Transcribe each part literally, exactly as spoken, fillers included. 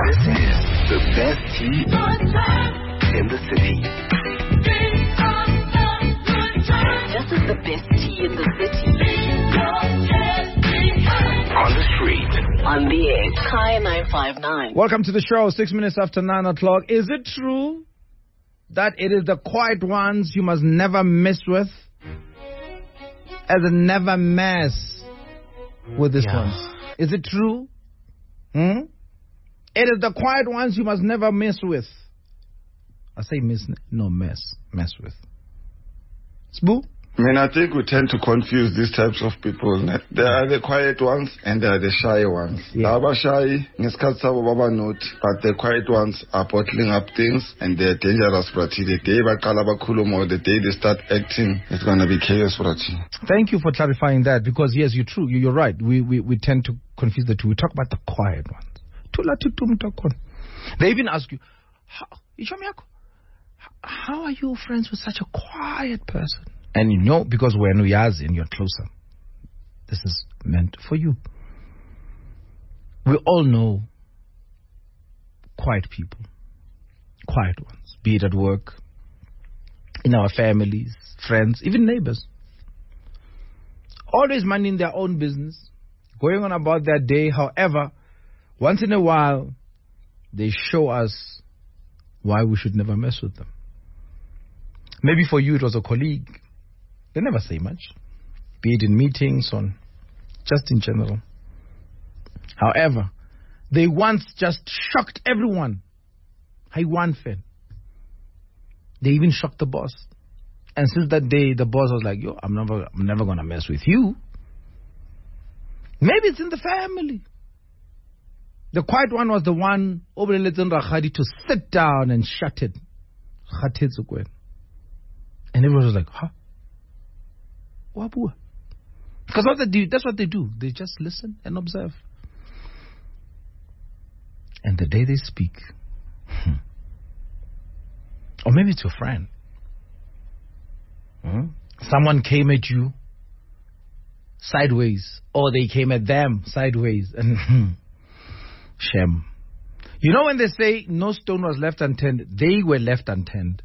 This is the best tea in the city. This is the best tea in the city. On the street. On the air. Kaya nine five nine. Welcome to the show. Six minutes after nine o'clock. Is it true that it is the quiet ones you must never mess with? As a never mess with this Yeah. one. Is it true? Hmm? It is the quiet ones you must never mess with. I say miss, no mess, mess with. Spoo? I mean, I think we tend to confuse these types of people. There are the quiet ones and there are the shy ones. Yeah. Aba shy, ngesikhathi sabo baba note, but the quiet ones are bottling up things and they're dangerous, brati. The day baqala bakhuluma, the day they start acting, it's going to be chaos, brati. Thank you for clarifying that, because yes, you're true. You- You're right. We, we we tend to confuse the two. We talk about the quiet ones. Tula tutu mtakon. They even ask you, how, Ishomi yako, how are you friends with such a quiet person? And you know, because when uyazi and you're closer, this is meant for you. We all know quiet people, quiet ones, be it at work, in our families, friends, even neighbors. Always minding their own business, going on about their day. However, once in a while, they show us why we should never mess with them. Maybe for you it was a colleague. They never say much, be it in meetings or just in general. However, they once just shocked everyone. I one fan. They even shocked the boss. And since that day, the boss was like, yo, I'm never, I'm never going to mess with you. Maybe it's in the family. The quiet one was the one over the to sit down and shut it. And everyone was like, huh? Because what they do, that's what they do. They just listen and observe. And the day they speak, hmm, or maybe it's your friend. Hmm? Someone came at you sideways, or they came at them sideways, and hmm, shame. You know when they say no stone was left unturned, they were left unturned.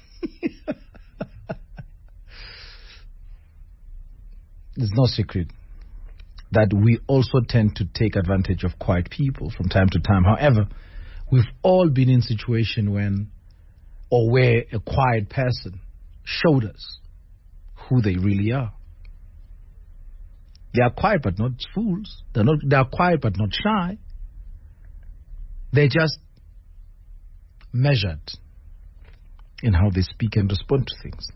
It's no secret that we also tend to take advantage of quiet people from time to time. However, we've all been in a situation when, or where a quiet person showed us who they really are. They are quiet but not fools. They're not. They are quiet but not shy. They're just measured in how they speak and respond to things.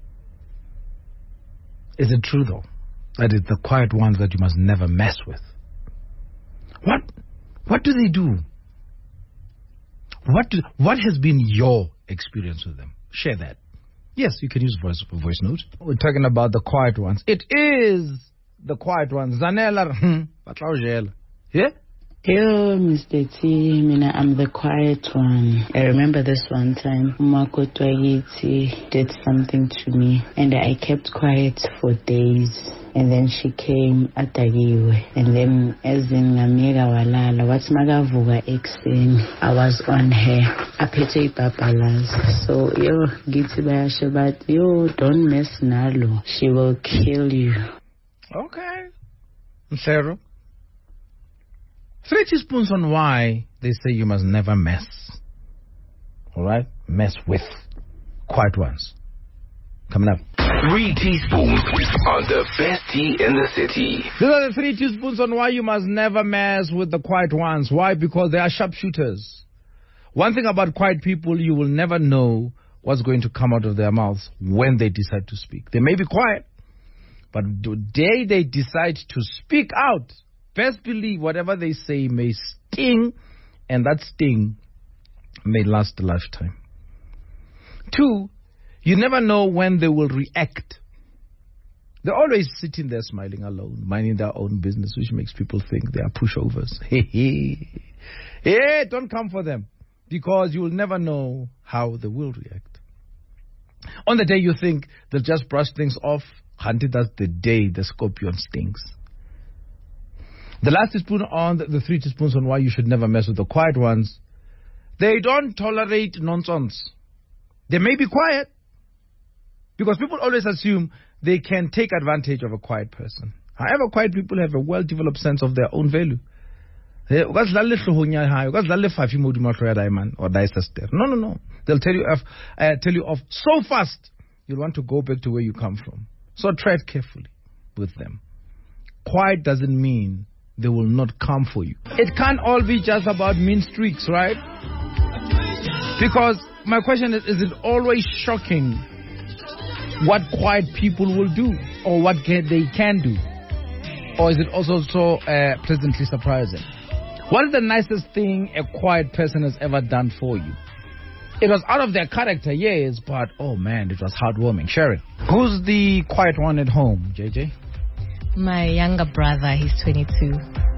Is it true though that it's the quiet ones that you must never mess with? What what do they do? What do, what has been your experience with them? Share that. Yes, you can use voice voice note. We're talking about the quiet ones. It is the quiet ones. Zanella, yeah? Hello, Mister T. Mina, I'm the quiet one. I remember this one time, Mako Twagiti did something to me, and I kept quiet for days. And then she came at Tagiwe. And then, as in Namiga Walala, what's Magavuga exen? I was on her. Apete Papalas. So, yo, Giti Bayashabat, yo, don't mess Nalo. She will kill you. Okay. Sarah? Three teaspoons on why they say you must never mess. All right? Mess with quiet ones. Coming up. Three teaspoons on the best tea in the city. These are the three teaspoons on why you must never mess with the quiet ones. Why? Because they are sharpshooters. One thing about quiet people, you will never know what's going to come out of their mouths when they decide to speak. They may be quiet, but the day they decide to speak out, best believe whatever they say may sting, and that sting may last a lifetime. Two, you never know when they will react. They're always sitting there smiling alone, minding their own business, which makes people think they are pushovers. Hey, hey. Hey, don't come for them, because you will never know how they will react. On the day you think they'll just brush things off, hunted, that's the day the scorpion stings. The last teaspoon on the, the three teaspoons on why you should never mess with the quiet ones. They don't tolerate nonsense. They may be quiet because people always assume they can take advantage of a quiet person. However, quiet people have a well-developed sense of their own value. No, no, no. They'll tell you off, uh, tell you off so fast you'll want to go back to where you come from. So tread carefully with them. Quiet doesn't mean they will not come for you. It can't all be just about mean streaks, right? Because my question is, is it always shocking what quiet people will do or what can, they can do? Or is it also so uh, pleasantly surprising? What is the nicest thing a quiet person has ever done for you? It was out of their character, yes, but oh man, it was heartwarming. Sharon, who's the quiet one at home, J J? My younger brother, he's twenty-two.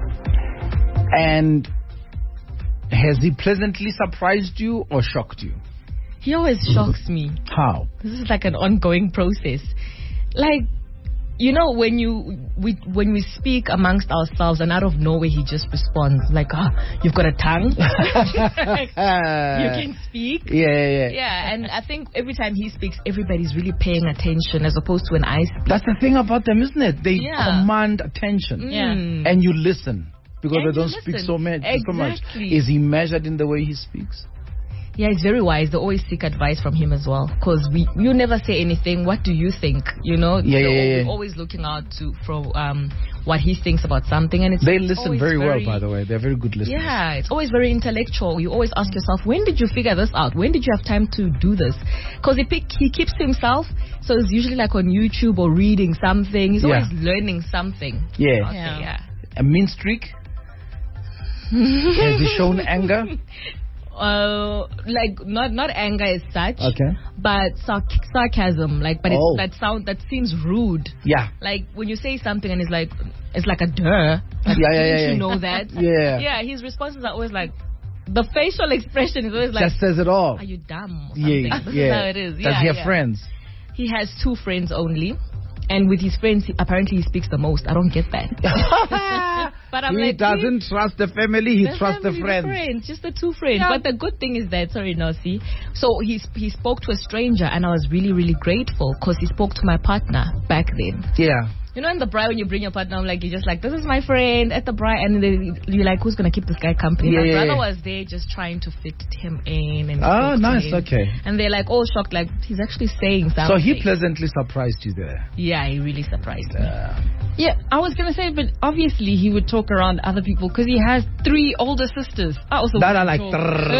And has he pleasantly surprised you or shocked you? He always shocks me. How? This is like an ongoing process. Like, you know, when you we when we speak amongst ourselves and out of nowhere he just responds like, ah, oh, you've got a tongue. Like, you can speak. Yeah, yeah, yeah. Yeah, and I think every time he speaks, everybody's really paying attention as opposed to when I speak. That's the thing about them, isn't it? They Yeah. command attention. Yeah. And you listen. Because And they don't you speak listen. so much, so much. Exactly. Is he measured in the way he speaks? Yeah, he's very wise. They always seek advice from him as well. Because we, you never say anything. What do you think? You know, Yeah, They're yeah, al- yeah. we're always looking out to for um what he thinks about something, and it's They it's listen always very, well, by the way. They're very good listeners. Yeah, it's always very intellectual. You always ask yourself, when did you figure this out? When did you have time to do this? Because he pick, he keeps to himself, so it's usually like on YouTube or reading something. He's Yeah. always learning something. Yeah. out there, yeah. A mean streak? Has he shown anger? Uh, like not not anger as such, Okay. but sarc- sarcasm. Like, but Oh. it's, that sound that seems rude. Yeah. Like when you say something and it's like it's like a duh. Like, Yeah, yeah, didn't yeah, you yeah. know that? Yeah. Yeah. His responses are always like, the facial expression is always like, Just says it all. "Are you dumb?" Or something. Yeah, This yeah. is how it is. Does Yeah, he have yeah. friends? He has two friends only. And with his friends, he, apparently he speaks the most. I don't get that. But I'm he like, doesn't trust the family, he the trusts the family, friends. friends, just the two friends. Yeah. But the good thing is that, sorry, Nosi. So he sp- he spoke to a stranger, and I was really really grateful because he spoke to my partner back then. Yeah. You know, in the braai when you bring your partner, I'm like, you're just like, this is my friend at the braai, and then you're like, who's gonna keep this guy company? Yeah, my yeah, brother yeah. was there just trying to fit him in, and Oh, spoke to nice, him. okay. And they're like all shocked, like he's actually saying something. So he pleasantly surprised you there. yeah, he really surprised me. Uh, Yeah, I was going to say, but obviously he would talk around other people because he has three older sisters. I also that are like.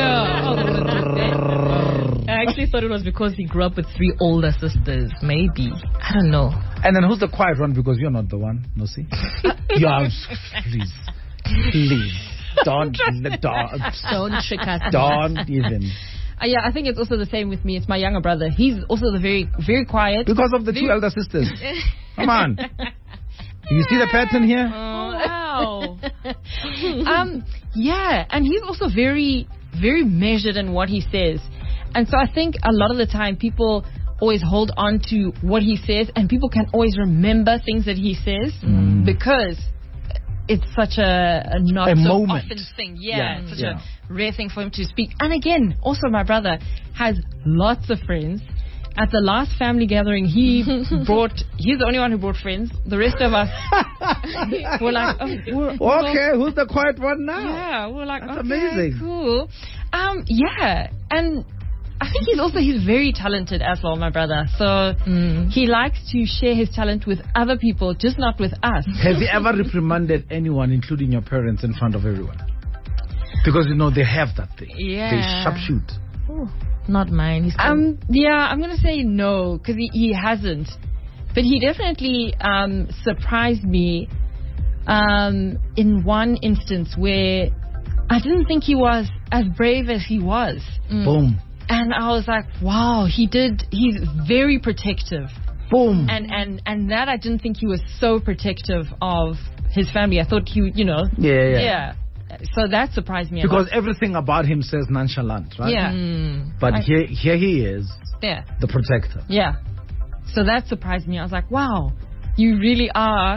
I actually thought it was because he grew up with three older sisters. Maybe. I don't know. And then who's the quiet one? Because you're not the one, no see? yeah, please. Please. Don't, don't, Don't trick us. don't even. Uh, yeah, I think it's also the same with me. It's my younger brother. He's also the very, very quiet. Because of the two elder sisters. Come on. You see the pattern here? Oh, wow. um, yeah, and he's also very, very measured in what he says. And so I think a lot of the time people always hold on to what he says, and people can always remember things that he says Mm. because it's such a, a not A so moment. often thing. Yeah, Yeah, it's such yeah. a rare thing for him to speak. And again, also my brother has lots of friends. At the last family gathering, he brought, he's the only one who brought friends. The rest of us were like, oh, we're, we're Okay, who's the quiet one now? yeah, we're like, That's okay, amazing. cool. Um, yeah, and I think he's also, he's very talented as well, my brother. So Mm. he likes to share his talent with other people, just not with us. Has he ever reprimanded anyone, including your parents, in front of everyone? Because, you know, they have that thing. Yeah. They sharpshoot. Not mine. He's Um, yeah, I'm gonna say no because he, he hasn't, but he definitely um, surprised me um, in one instance where I didn't think he was as brave as he was, Boom. and I was like, wow, he did. He's very protective, Boom. and and and that I didn't think he was so protective of his family. I thought he, you know, yeah, yeah. yeah. So that surprised me a Because lot. everything about him says nonchalant, right? Yeah, Mm. But I- here, here he is, yeah. the protector. Yeah. So that surprised me. I was like, wow, you really are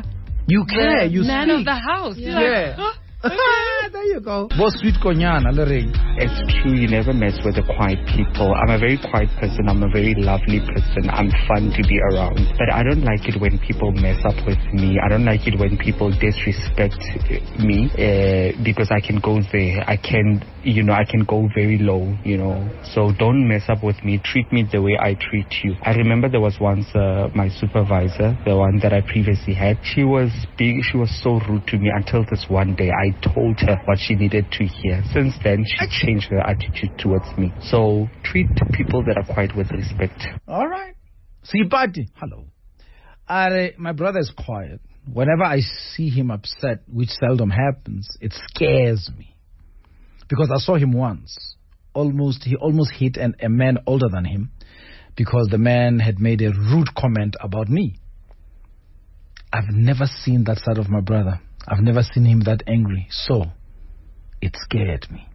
You care, you man speak. of the house. You're Yeah. like, There you go. Boss sweet konyana le ring. It's true, you never mess with the quiet people. I'm a very quiet person. I'm a very lovely person. I'm fun to be around. But I don't like it when people mess up with me. I don't like it when people disrespect me uh, because I can go there. I can, you know, I can go very low, you know. So don't mess up with me. Treat me the way I treat you. I remember there was once uh, my supervisor, the one that I previously had. She was big. She was so rude to me until this one day I told her what she needed to hear. Since then, she changed her attitude towards me. So treat people that are quiet with respect. All right. See, buddy. Hello. Uh, my brother is quiet. Whenever I see him upset, which seldom happens, it scares me. Because I saw him once. Almost, he almost hit an, a man older than him because the man had made a rude comment about me. I've never seen that side of my brother. I've never seen him that angry. So, it scared me.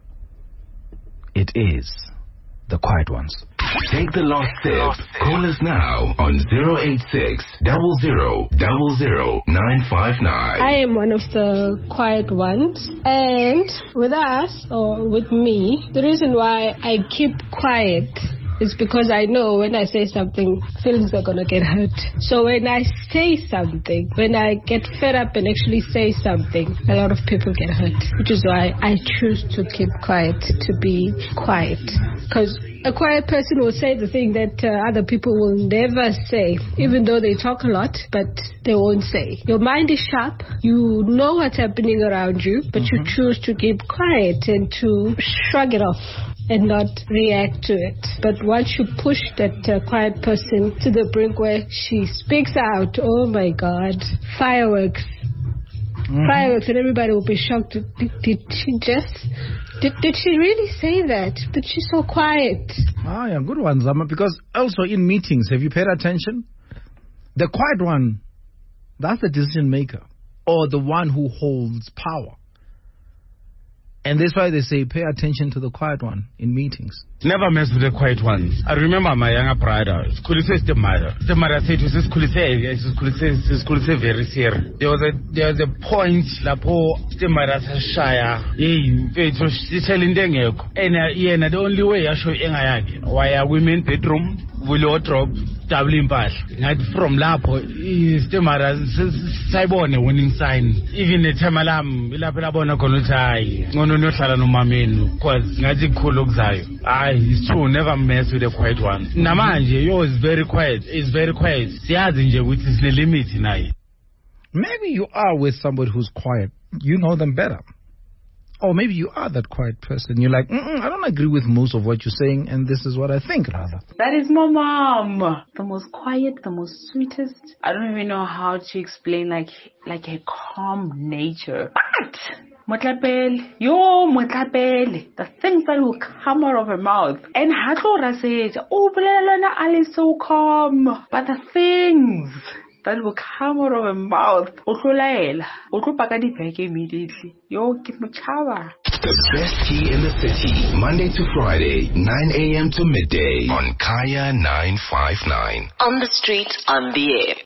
It is the quiet ones. Take the last sip. Call us now on zero eight six, zero zero, zero zero, nine five nine. I am one of the quiet ones. And with us, or with me, the reason why I keep quiet is because I know when I say something, feelings are going to get hurt. So when I say something, when I get fed up and actually say something, a lot of people get hurt. Which is why I choose to keep quiet, to be quiet. Because a quiet person will say the thing that uh, other people will never say, even though they talk a lot, but they won't say. Your mind is sharp. You know what's happening around you, but mm-hmm. you choose to keep quiet and to shrug it off and not react to it. But once you push that uh, quiet person to the brink where she speaks out, oh my God, fireworks. Mm-hmm. Fireworks, and everybody will be shocked. Did, did she just... Did, did she really say that? But she's so quiet. Ah, yeah, good one, Zama. Because also in meetings, have you paid attention? The quiet one, that's the decision maker. Or the one who holds power. And that's why they say pay attention to the quiet one in meetings. Never mess with the quiet ones. I remember my younger brother. School says the mother. The mother said to school say school says school say very serious. There was a there was a point lapo the mother shaya. Hey, mfethu sithela into engekho. And yena the only way yasho enga yakhe. Why women bedroom will wardrobe double impahla. Ngathi from lapho istemara sayibone warning sign. Even the time alarm ilapho labona khona uthi hayi ngono nohlala nomamenu because ngathi kukhulu okuzayo. Ah, it's true, never mess with the quiet one. Namanje yo is very quiet. It's very quiet. Siyazi nje ukuthi sine limit naye. Maybe you are with somebody who's quiet. You know them better. Or maybe you are that quiet person. You're like, Mm-mm, I don't agree with most of what you're saying, and this is what I think, rather. That is my mom. The most quiet, the most sweetest. I don't even know how to explain, like, like a calm nature. But Motlapele, yo Motlapele, the things that will come out of her mouth. And Hatlora said, oh, Blelana Ali is so calm. But the things that will come out of her mouth, Otlolaela, Otlopaka di peke immediately. Yo, keep me chawa. The best tea in the city, Monday to Friday, nine a.m. to midday on Kaya nine five nine. On the street, on the air.